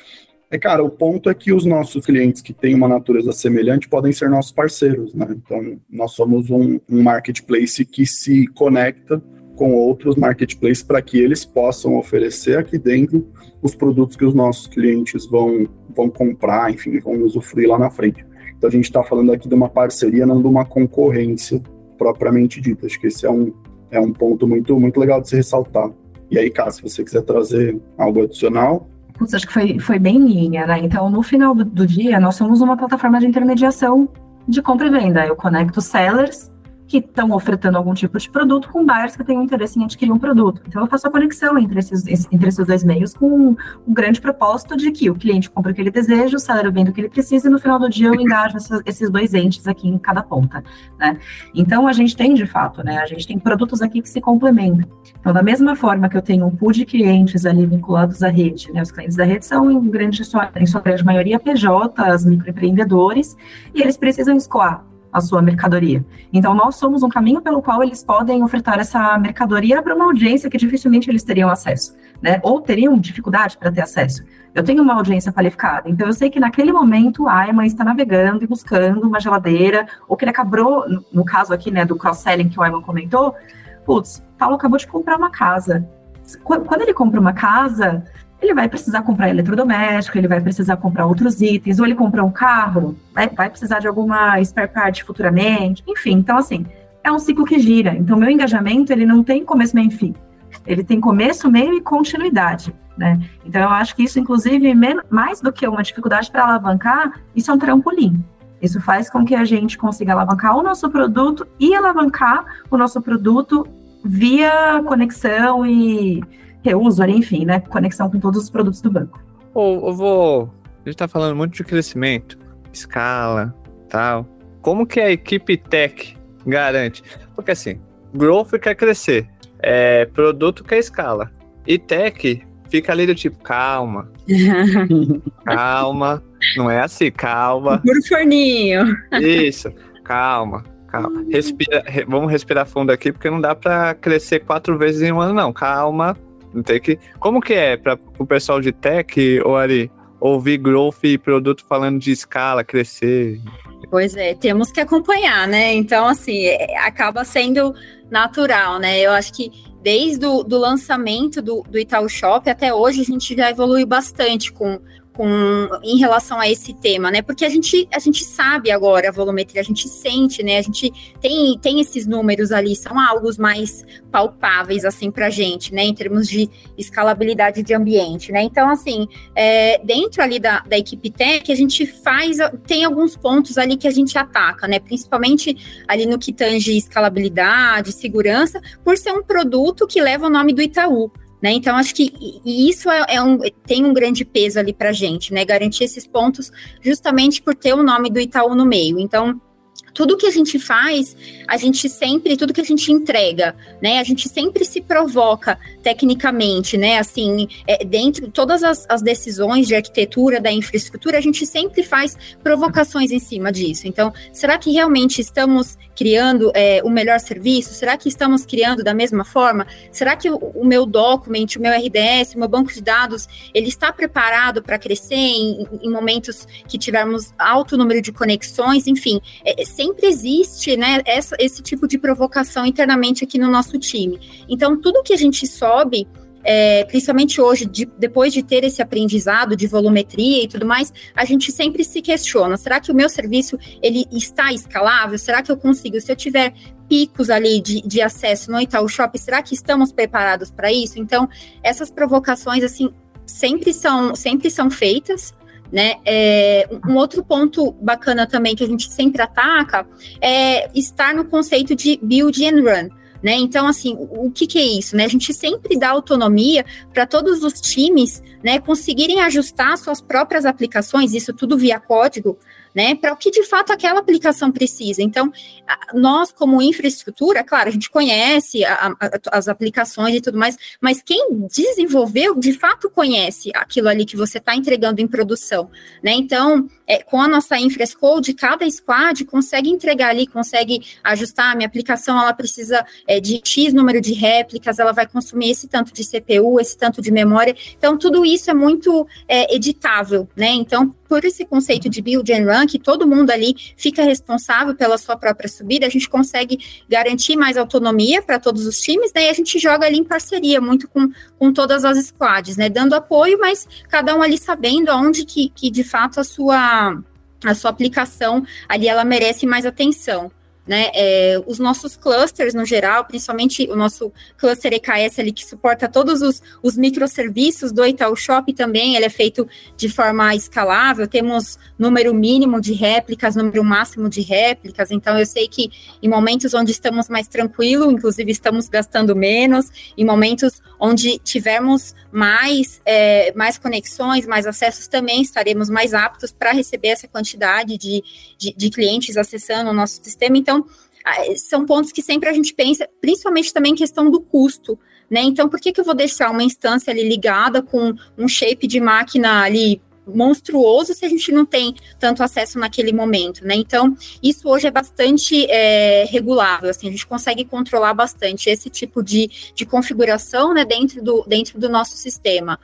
Cara, o ponto é que os nossos clientes que têm uma natureza semelhante podem ser nossos parceiros, né? Então, nós somos um marketplace que se conecta com outros marketplaces para que eles possam oferecer aqui dentro os produtos que os nossos clientes vão comprar, enfim, vão usufruir lá na frente. Então, a gente está falando aqui de uma parceria, não de uma concorrência propriamente dita. Acho que esse é um ponto muito, muito legal de se ressaltar. E aí, Cá, se você quiser trazer algo adicional... Putz, acho que foi bem em linha, né? Então, no final do dia, nós somos uma plataforma de intermediação de compra e venda. Eu conecto sellers que estão ofertando algum tipo de produto com buyers que têm interesse em adquirir um produto. Então, eu faço a conexão entre esses dois meios com o grande propósito de que o cliente compra o que ele deseja, o seller vende o que ele precisa, e no final do dia eu engajo esses dois entes aqui em cada ponta, né? Então, a gente tem, de fato, né? A gente tem produtos aqui que se complementam. Então, da mesma forma que eu tenho um pool de clientes ali vinculados à rede, né? Os clientes da rede são, em sua grande maioria, PJs, microempreendedores, e eles precisam escoar a sua mercadoria. Então, nós somos um caminho pelo qual eles podem ofertar essa mercadoria para uma audiência que dificilmente eles teriam acesso, né? Ou teriam dificuldade para ter acesso. Eu tenho uma audiência qualificada, então eu sei que naquele momento a Ayman está navegando e buscando uma geladeira, ou que ele acabou, no caso aqui, né, do cross-selling que o Ayman comentou, putz, Paulo acabou de comprar uma casa. Quando ele compra uma casa, ele vai precisar comprar eletrodoméstico, ele vai precisar comprar outros itens, ou ele compra um carro, vai precisar de alguma spare part futuramente, enfim. Então, assim, é um ciclo que gira. Então, meu engajamento, ele não tem começo, meio e fim. Ele tem começo, meio e continuidade, né? Então, eu acho que isso, inclusive, mais do que uma dificuldade para alavancar, isso é um trampolim. Isso faz com que a gente consiga alavancar o nosso produto e alavancar o nosso produto via conexão e reuso, enfim, né? Conexão com todos os produtos do banco. A gente tá falando muito de crescimento, escala, tal. Como que a equipe tech garante? Porque assim, growth quer crescer, produto quer escala. E tech fica ali do tipo, calma, não é assim, calma. Por forninho. Isso, calma. Vamos respirar fundo aqui, porque não dá pra crescer 4 vezes em um ano, não. Calma. Como que é para o pessoal de tech, ou Ari, ouvir growth e produto falando de escala, crescer? Pois é, temos que acompanhar, né? Então, assim, acaba sendo natural, né? Eu acho que desde o lançamento do Itaú Shop até hoje, a gente já evoluiu bastante em relação a esse tema, né? Porque a gente sabe agora a volumetria, a gente sente, né? A gente tem esses números ali, são algo mais palpáveis, assim, pra gente, né? Em termos de escalabilidade de ambiente, né? Então, assim, dentro ali da equipe tech, a gente tem alguns pontos ali que a gente ataca, né? Principalmente ali no que tange escalabilidade, segurança, por ser um produto que leva o nome do Itaú, né? Então, acho que isso tem um grande peso ali para a gente, né? Garantir esses pontos justamente por ter o nome do Itaú no meio. Então, tudo que a gente faz, tudo que a gente entrega, né? A gente sempre se provoca tecnicamente, né? Assim, dentro de todas as decisões de arquitetura, da infraestrutura, a gente sempre faz provocações em cima disso. Então, será que realmente estamos criando o melhor serviço? Será que estamos criando da mesma forma? Será que o meu document, o meu RDS, o meu banco de dados, ele está preparado para crescer em momentos que tivermos alto número de conexões? Enfim, sempre existe, né, esse tipo de provocação internamente aqui no nosso time. Então, tudo que a gente sobe, principalmente hoje, depois de ter esse aprendizado de volumetria e tudo mais, a gente sempre se questiona, será que o meu serviço, ele está escalável? Será que eu consigo? Se eu tiver picos ali de acesso no Itaú Shop, será que estamos preparados para isso? Então, essas provocações, assim, sempre são feitas, né? Um outro ponto bacana também que a gente sempre ataca é estar no conceito de build and run, né? Então, assim, o que é isso, né? A gente sempre dá autonomia para todos os times, né, conseguirem ajustar suas próprias aplicações, isso tudo via código, né, para o que de fato aquela aplicação precisa. Então, nós como infraestrutura, claro, a gente conhece as aplicações e tudo mais, mas quem desenvolveu, de fato conhece aquilo ali que você está entregando em produção, né, então, com a nossa infra as code, cada squad consegue entregar ali, consegue ajustar, a minha aplicação, ela precisa de X número de réplicas, ela vai consumir esse tanto de CPU, esse tanto de memória, então tudo isso é muito editável, né, então, por esse conceito de build and run, que todo mundo ali fica responsável pela sua própria subida, a gente consegue garantir mais autonomia para todos os times, né, e a gente joga ali em parceria, muito com todas as squads, né, dando apoio, mas cada um ali sabendo aonde que de fato a sua aplicação ali, ela merece mais atenção. Né, os nossos clusters no geral, principalmente o nosso cluster EKS ali que suporta todos os microserviços do Itaú Shop também, ele é feito de forma escalável, temos número mínimo de réplicas, número máximo de réplicas, então eu sei que em momentos onde estamos mais tranquilos, inclusive estamos gastando menos, em momentos onde tivermos mais conexões, mais acessos, também estaremos mais aptos para receber essa quantidade de clientes acessando o nosso sistema. Então, são pontos que sempre a gente pensa, principalmente também em questão do custo, né? Então, por que eu vou deixar uma instância ali ligada com um shape de máquina ali monstruoso se a gente não tem tanto acesso naquele momento, né? Então, isso hoje é bastante regulável, assim, a gente consegue controlar bastante esse tipo de configuração, né, dentro do nosso sistema.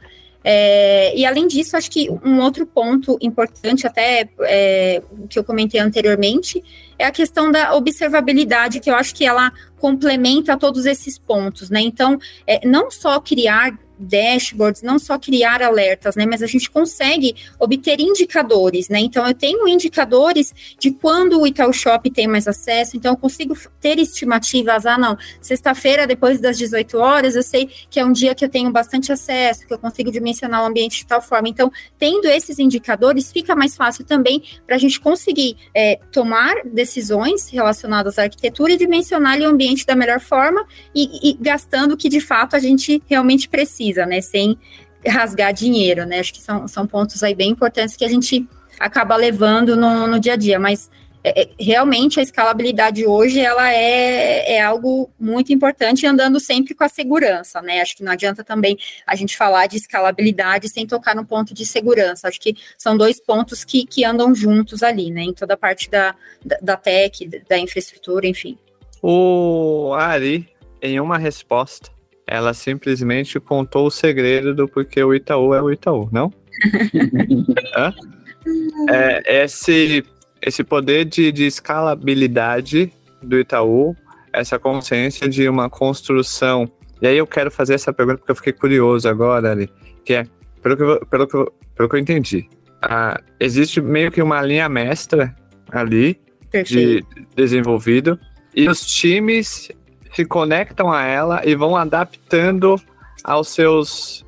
E além disso, acho que um outro ponto importante, até que eu comentei anteriormente, é a questão da observabilidade, que eu acho que ela complementa todos esses pontos, né? Então, não só criar dashboards, não só criar alertas, né, mas a gente consegue obter indicadores, né, então eu tenho indicadores de quando o Itaú Shop tem mais acesso, então eu consigo ter estimativas, não, sexta-feira depois das 18 horas, eu sei que é um dia que eu tenho bastante acesso, que eu consigo dimensionar o ambiente de tal forma, então tendo esses indicadores, fica mais fácil também para a gente conseguir tomar decisões relacionadas à arquitetura e dimensionar o ambiente da melhor forma e gastando o que de fato a gente realmente precisa, né, sem rasgar dinheiro, né, acho que são pontos aí bem importantes que a gente acaba levando no dia a dia, mas realmente a escalabilidade hoje, ela é algo muito importante, andando sempre com a segurança, né, acho que não adianta também a gente falar de escalabilidade sem tocar no ponto de segurança, acho que são dois pontos que andam juntos ali, né, em toda a parte da tech, da infraestrutura, enfim. O Ari, em uma resposta, ela simplesmente contou o segredo do porquê o Itaú é o Itaú, não? Esse poder de escalabilidade do Itaú, essa consciência de uma construção. E aí eu quero fazer essa pergunta porque eu fiquei curioso agora, Ali, que é, pelo que eu entendi, existe meio que uma linha mestra ali de desenvolvido, e os times se conectam a ela e vão adaptando aos seus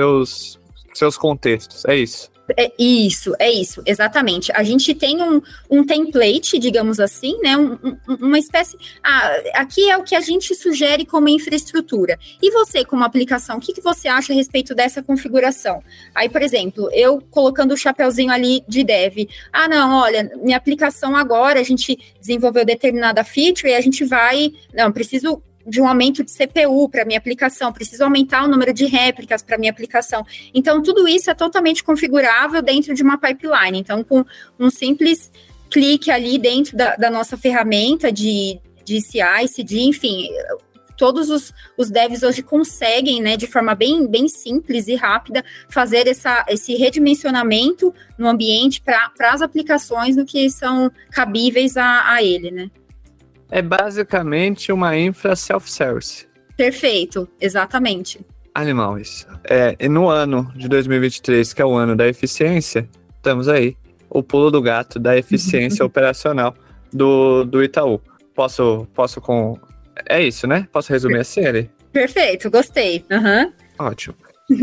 contextos, é isso? É isso, exatamente. A gente tem um template, digamos assim, né, uma espécie... aqui é o que a gente sugere como infraestrutura. E você, como aplicação, o que você acha a respeito dessa configuração? Aí, por exemplo, eu colocando o chapeuzinho ali de dev. Não, olha, minha aplicação agora, a gente desenvolveu determinada feature e a gente vai... Não, preciso de um aumento de CPU para minha aplicação, preciso aumentar o número de réplicas para minha aplicação. Então, tudo isso é totalmente configurável dentro de uma pipeline. Então, com um simples clique ali dentro da nossa ferramenta de CI, CD, enfim, todos os devs hoje conseguem, né, de forma bem simples e rápida, fazer esse redimensionamento no ambiente para as aplicações no que são cabíveis a ele, né? É basicamente uma infra self-service. Perfeito, exatamente. Animal isso. E no ano de 2023, que é o ano da eficiência, estamos aí. O pulo do gato da eficiência operacional do Itaú. Posso com... É isso, né? Posso resumir assim, ele? Perfeito, gostei. Uhum. Ótimo.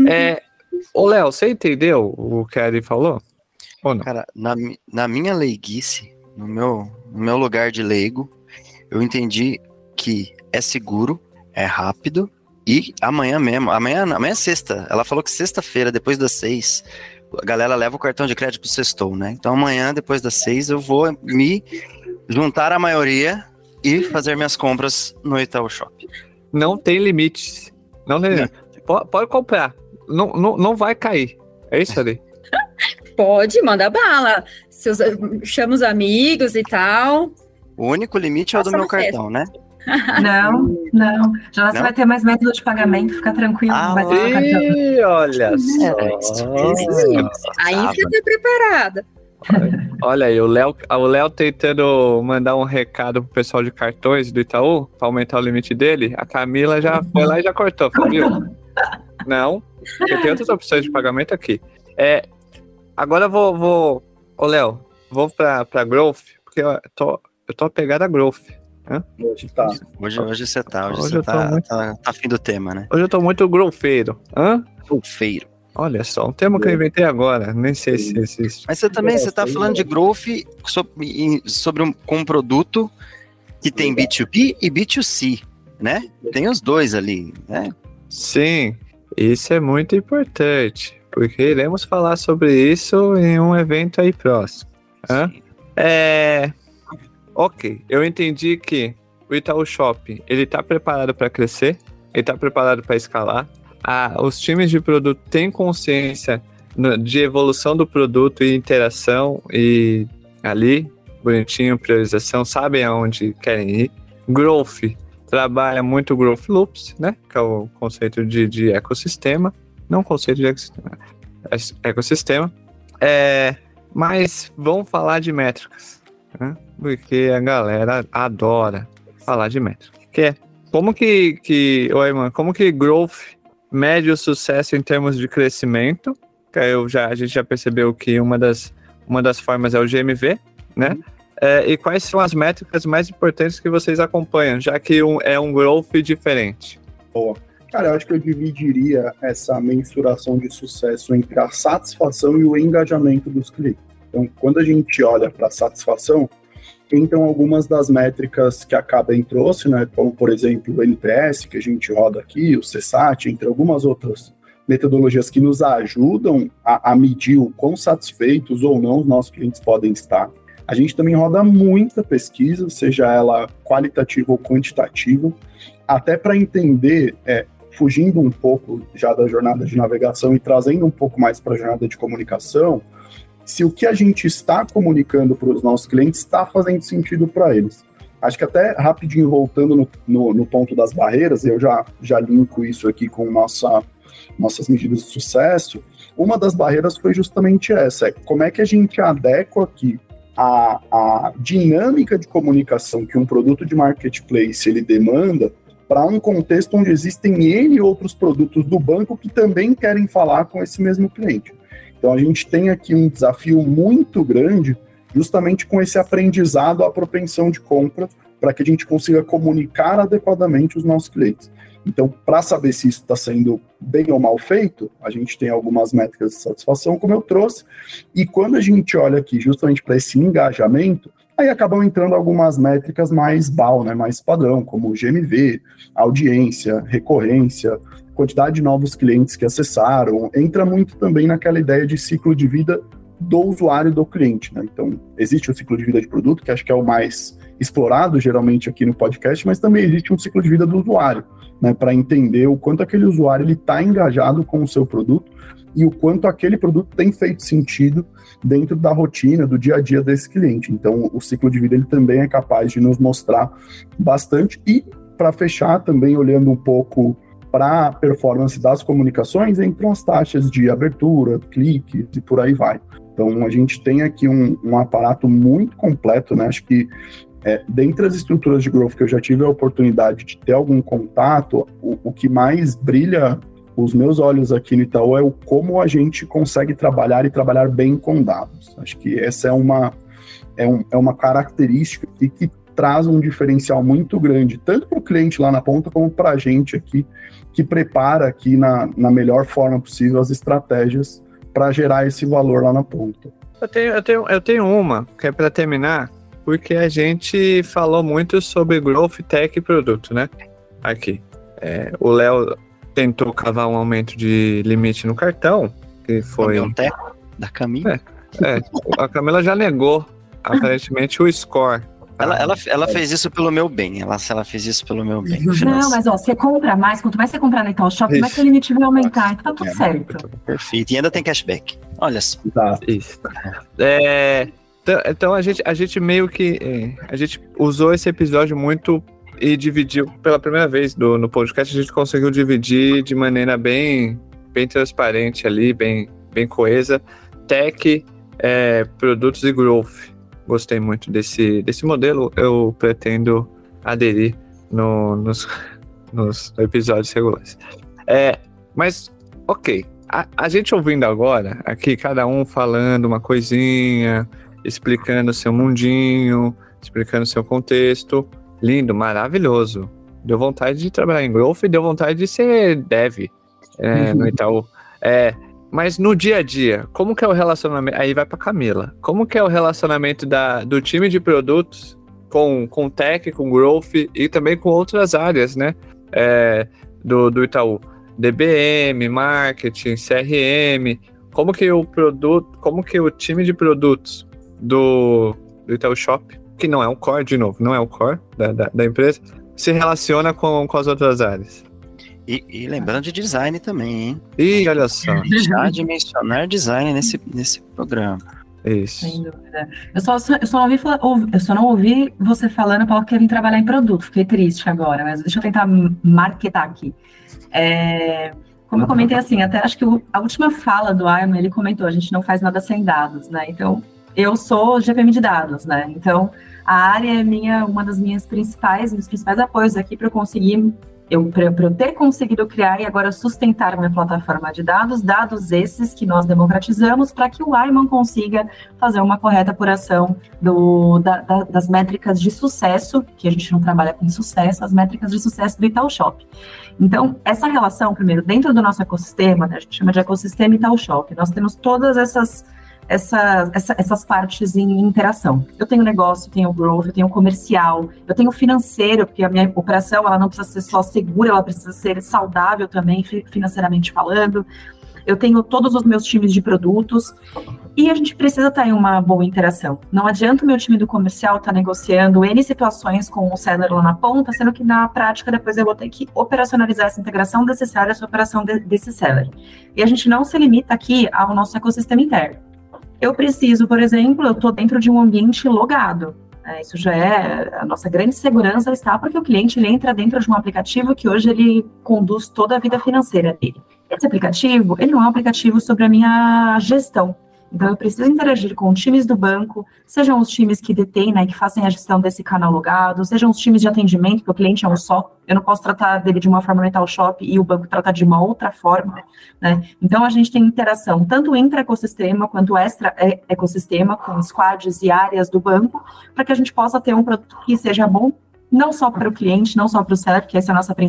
Ô, Léo, você entendeu o que a Ari falou? Ou não? Cara, na minha leiguice, no meu lugar de leigo, eu entendi que é seguro, é rápido, e amanhã é sexta. Ela falou que sexta-feira, depois das 6, a galera leva o cartão de crédito pro sextou, né? Então amanhã, depois das 6, eu vou me juntar à maioria e fazer minhas compras no Itaú Shop. Não tem limites. Não tem limite. Pode comprar. Não vai cair. É isso ali. Pode, manda bala. Chama os amigos e tal. O único limite é o do meu cartão, né? Não. Já você vai ter mais método de pagamento, fica tranquilo. Não vai ter seu cartão. Olha só. A infra tá preparada. Olha aí, o Léo tentando mandar um recado pro pessoal de cartões do Itaú pra aumentar o limite dele. A Camila já foi lá e já cortou, viu? Não, porque tem outras opções de pagamento aqui. Agora eu vou... Ô, Léo, vou pra Growth, porque eu tô apegado a Growth. Hoje você tá. Hoje eu você tô muito... tá afim do tema, né? Hoje eu tô muito growfeiro. Growfeiro. Olha só, um termo que eu inventei agora. Nem sei se existe. Mas você tá falando de growth com um produto que tem B2B e B2C, né? Tem os dois ali, né? Sim, isso é muito importante, porque iremos falar sobre isso em um evento aí próximo. Ok, eu entendi que o Itaú Shop, ele tá preparado para crescer, ele tá preparado para escalar. Os times de produto têm consciência de evolução do produto e interação, e ali, bonitinho, priorização, sabem aonde querem ir. Growth trabalha muito Growth Loops, né? Que é o conceito de ecossistema. Não conceito de ecossistema. Mas vamos falar de métricas, né? Porque a galera adora falar de métricas. Como que Growth mede o sucesso em termos de crescimento? Que a gente já percebeu que uma das formas é o GMV, né? E quais são as métricas mais importantes que vocês acompanham, já que é um growth diferente? Boa. Cara, eu acho que eu dividiria essa mensuração de sucesso entre a satisfação e o engajamento dos clientes. Então, quando a gente olha para a satisfação, entram algumas das métricas que a Caben trouxe, né? Como, por exemplo, o NPS, que a gente roda aqui, o CSAT, entre algumas outras metodologias que nos ajudam a medir o quão satisfeitos ou não os nossos clientes podem estar. A gente também roda muita pesquisa, seja ela qualitativa ou quantitativa, até para entender, fugindo um pouco já da jornada de navegação e trazendo um pouco mais para a jornada de comunicação, se o que a gente está comunicando para os nossos clientes está fazendo sentido para eles. Acho que até rapidinho voltando no ponto das barreiras, eu já linko isso aqui com nossas medidas de sucesso. Uma das barreiras foi justamente essa, como é que a gente adequa aqui a dinâmica de comunicação que um produto de marketplace ele demanda para um contexto onde existem N outros produtos do banco que também querem falar com esse mesmo cliente. Então, a gente tem aqui um desafio muito grande, justamente com esse aprendizado à propensão de compra, para que a gente consiga comunicar adequadamente os nossos clientes. Então, para saber se isso está sendo bem ou mal feito, a gente tem algumas métricas de satisfação, como eu trouxe, e quando a gente olha aqui justamente para esse engajamento, aí acabam entrando algumas métricas mais BAU, né, mais padrão, como GMV, audiência, recorrência, quantidade de novos clientes que acessaram, entra muito também naquela ideia de ciclo de vida do usuário e do cliente, né? Então, existe o ciclo de vida de produto, que acho que é o mais explorado geralmente aqui no podcast, mas também existe um ciclo de vida do usuário, né? Para entender o quanto aquele usuário está engajado com o seu produto e o quanto aquele produto tem feito sentido dentro da rotina, do dia a dia desse cliente. Então, o ciclo de vida ele também é capaz de nos mostrar bastante. E, para fechar, também olhando um pouco para a performance das comunicações, entram as taxas de abertura, cliques e por aí vai. Então, a gente tem aqui um aparato muito completo, né? Acho que dentre as estruturas de growth que eu já tive a oportunidade de ter algum contato, o que mais brilha os meus olhos aqui no Itaú é o como a gente consegue trabalhar e trabalhar bem com dados. Acho que essa é uma característica que traz um diferencial muito grande, tanto para o cliente lá na ponta, como para a gente aqui, que prepara aqui na melhor forma possível as estratégias para gerar esse valor lá na ponta. Eu tenho uma, que é para terminar, porque a gente falou muito sobre Growth, Tech e Produto, né? Aqui. O Léo tentou cavar um aumento de limite no cartão, que foi... Da Camila. A Camila já negou, aparentemente, o score. Ela fez isso pelo meu bem. Ela fez isso pelo meu bem. Não, mas você compra mais, quanto mais você comprar no Itaú Shop, mais seu limite vai aumentar. Então tá tudo certo. Perfeito. E ainda tem cashback. Olha só. Tá. Isso. Então a gente meio que... a gente usou esse episódio muito e dividiu, pela primeira vez no podcast, a gente conseguiu dividir de maneira bem transparente ali, bem coesa, tech, produtos e growth. Gostei muito desse modelo, eu pretendo aderir nos episódios regulares. Mas, ok, a gente ouvindo agora, aqui cada um falando uma coisinha, explicando o seu mundinho, explicando o seu contexto, lindo, maravilhoso. Deu vontade de trabalhar em growth e deu vontade de ser dev no Itaú. Mas no dia a dia, como que é o relacionamento? Aí vai para Camila. Como que é o relacionamento do time de produtos com tech, com growth e também com outras áreas, né? Do Itaú. DBM, marketing, CRM. Como que o time de produtos do Itaú Shop, que não é um core, de novo, não é o core da empresa, se relaciona com as outras áreas? E lembrando de design também, hein? Ih, olha só. Já de mencionar design nesse programa. Isso. Sem dúvida. Eu só não ouvi você falando para que vir trabalhar em produto. Fiquei triste agora, mas deixa eu tentar marketar aqui. Como eu comentei assim, até acho que a última fala do Ayman, ele comentou, a gente não faz nada sem dados, né? Então, eu sou GPM de dados, né? Então, a área é um dos meus principais apoios aqui para eu conseguir... Para eu ter conseguido criar e agora sustentar minha plataforma de dados esses que nós democratizamos para que o Ayman consiga fazer uma correta apuração das métricas de sucesso, que a gente não trabalha com sucesso, as métricas de sucesso do Itaú Shop. Então, essa relação, primeiro, dentro do nosso ecossistema, né, a gente chama de ecossistema Itaú Shop, nós temos todas essas partes em interação. Eu tenho negócio, eu tenho growth, eu tenho comercial, eu tenho financeiro, porque a minha operação ela não precisa ser só segura, ela precisa ser saudável também, financeiramente falando. Eu tenho todos os meus times de produtos e a gente precisa estar em uma boa interação. Não adianta o meu time do comercial estar negociando N situações com o seller lá na ponta, sendo que na prática depois eu vou ter que operacionalizar essa integração desse seller, essa operação desse seller. E a gente não se limita aqui ao nosso ecossistema interno. Eu preciso, por exemplo, eu estou dentro de um ambiente logado. Isso já a nossa grande segurança está porque o cliente ele entra dentro de um aplicativo que hoje ele conduz toda a vida financeira dele. Esse aplicativo, ele não é um aplicativo sobre a minha gestão. Então, eu preciso interagir com times do banco, sejam os times que detêm, né, que fazem a gestão desse canal logado, sejam os times de atendimento, porque o cliente é um só, eu não posso tratar dele de uma forma no Itaú Shop e o banco tratar de uma outra forma, né? Então, a gente tem interação tanto intra-ecossistema quanto extra-ecossistema, com squads e áreas do banco, para que a gente possa ter um produto que seja bom, não só para o cliente, não só para o seller, que esse é o nosso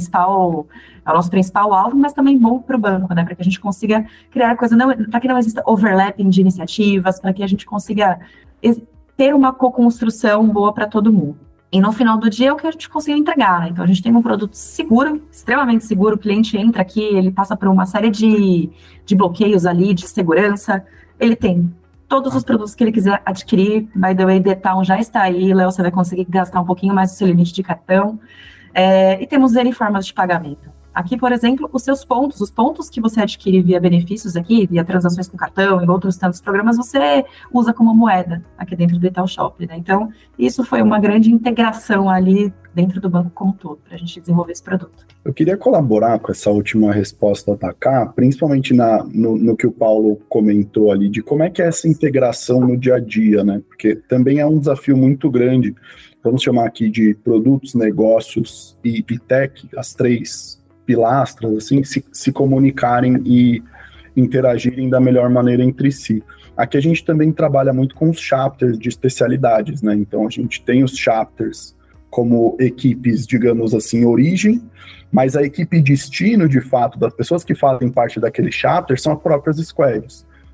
principal alvo, mas também bom para o banco, né? Para que a gente consiga criar para que não exista overlapping de iniciativas, para que a gente consiga ter uma co-construção boa para todo mundo. E no final do dia é o que a gente consiga entregar, né? Então a gente tem um produto seguro, extremamente seguro, o cliente entra aqui, ele passa por uma série de bloqueios ali, de segurança, ele tem todos os produtos que ele quiser adquirir, by the way, Detown já está aí, Léo, você vai conseguir gastar um pouquinho mais do seu limite de cartão. E temos N formas de pagamento. Aqui, por exemplo, os pontos que você adquire via benefícios aqui, via transações com cartão e outros tantos programas, você usa como moeda aqui dentro do Itaú Shop, né? Então, isso foi uma grande integração ali dentro do banco como um todo, para a gente desenvolver esse produto. Eu queria colaborar com essa última resposta da Cá, principalmente no que o Paulo comentou ali, de como é que é essa integração no dia a dia, né? Porque também é um desafio muito grande, vamos chamar aqui de produtos, negócios e tech, as três pilastras, assim, se comunicarem e interagirem da melhor maneira entre si. Aqui a gente também trabalha muito com os chapters de especialidades, né? Então a gente tem os chapters como equipes, digamos assim, origem, mas a equipe destino, de fato, das pessoas que fazem parte daquele chapter são as próprias squads.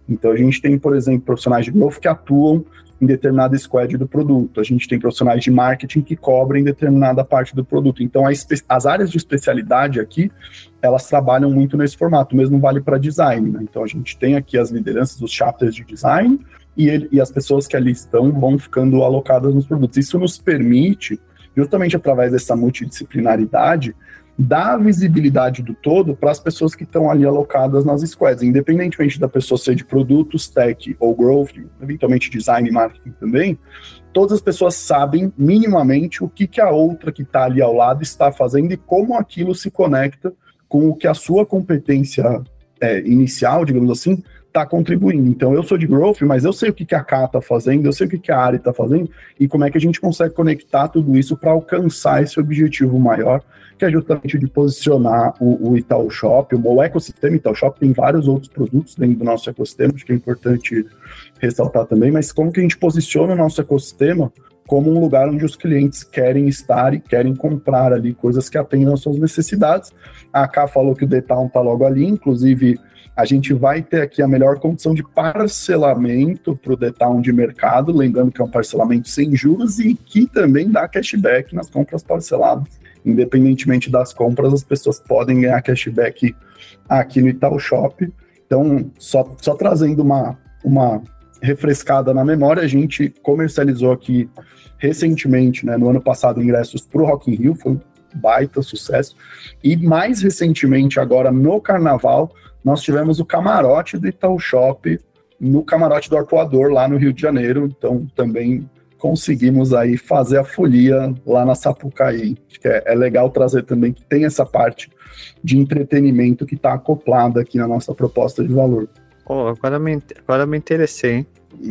Então a gente tem, por exemplo, profissionais de growth que atuam em determinada squad do produto, a gente tem profissionais de marketing que cobrem determinada parte do produto. Então as áreas de especialidade aqui, elas trabalham muito nesse formato, o mesmo vale para design, né? Então a gente tem aqui as lideranças dos chapters de design e as pessoas que ali estão vão ficando alocadas nos produtos. Isso nos permite, justamente através dessa multidisciplinaridade, dar visibilidade do todo para as pessoas que estão ali alocadas nas squads, independentemente da pessoa ser de produtos, tech ou growth, eventualmente design e marketing também, todas as pessoas sabem minimamente o que a outra que está ali ao lado está fazendo e como aquilo se conecta com o que a sua competência inicial, digamos assim, está contribuindo. Então, eu sou de growth, mas eu sei o que a Ká está fazendo, eu sei o que a Ari está fazendo e como é que a gente consegue conectar tudo isso para alcançar esse objetivo maior, que é justamente de posicionar o Itaú Shop, o ecossistema Itaú Shop tem vários outros produtos dentro do nosso ecossistema, acho que é importante ressaltar também, mas como que a gente posiciona o nosso ecossistema como um lugar onde os clientes querem estar e querem comprar ali coisas que atendam às suas necessidades. A Ká falou que o The-Town está logo ali, inclusive a gente vai ter aqui a melhor condição de parcelamento para o The-Town de mercado, lembrando que é um parcelamento sem juros e que também dá cashback nas compras parceladas. Independentemente das compras, as pessoas podem ganhar cashback aqui no Itaú Shop. Então, só trazendo uma refrescada na memória, a gente comercializou aqui recentemente, né, no ano passado, ingressos para o Rock in Rio, foi um baita sucesso. E mais recentemente, agora no Carnaval, nós tivemos o camarote do Itaú Shop, no camarote do Arpoador, lá no Rio de Janeiro. Então, também conseguimos aí fazer a folia lá na Sapucaí. Acho que é legal trazer também que tem essa parte de entretenimento que está acoplada aqui na nossa proposta de valor. Oh, agora me interessei, hein?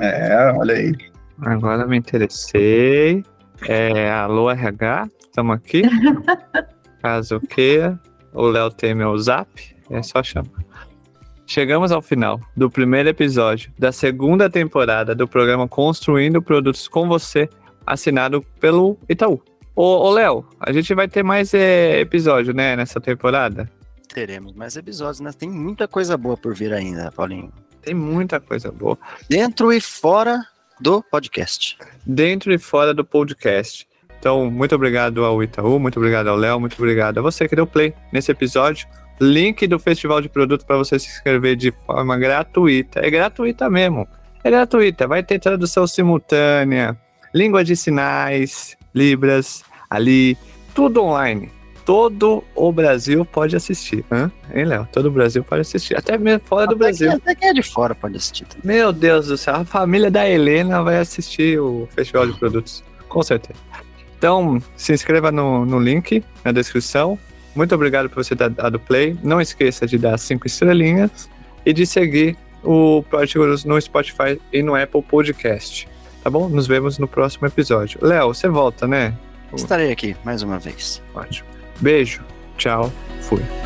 Olha aí. Agora me interessei. Alô, RH, estamos aqui. Caso queira, o Léo tem meu zap, é só chamar. Chegamos ao final do primeiro episódio da segunda temporada do programa Construindo Produtos com Você, assinado pelo Itaú. Ô Léo, a gente vai ter mais episódio, né, nessa temporada? Teremos mais episódios, né? Tem muita coisa boa por vir ainda, Paulinho. Tem muita coisa boa. Dentro e fora do podcast. Dentro e fora do podcast. Então, muito obrigado ao Itaú, muito obrigado ao Léo, muito obrigado a você que deu play nesse episódio. Link do Festival de Produto para você se inscrever de forma gratuita. É gratuita mesmo. É gratuita. Vai ter tradução simultânea, língua de sinais, Libras, ali, tudo online. Todo o Brasil pode assistir. Hein, Léo? Todo o Brasil pode assistir. Até mesmo fora do Brasil. Até quem é de fora pode assistir também. Meu Deus do céu. A família da Helena vai assistir o Festival de Produtos. Com certeza. Então, se inscreva no link na descrição. Muito obrigado por você ter dado play. Não esqueça de dar 5 estrelinhas e de seguir o Project Gurus no Spotify e no Apple Podcast. Tá bom? Nos vemos no próximo episódio. Léo, você volta, né? Estarei aqui mais uma vez. Ótimo. Beijo. Tchau. Fui.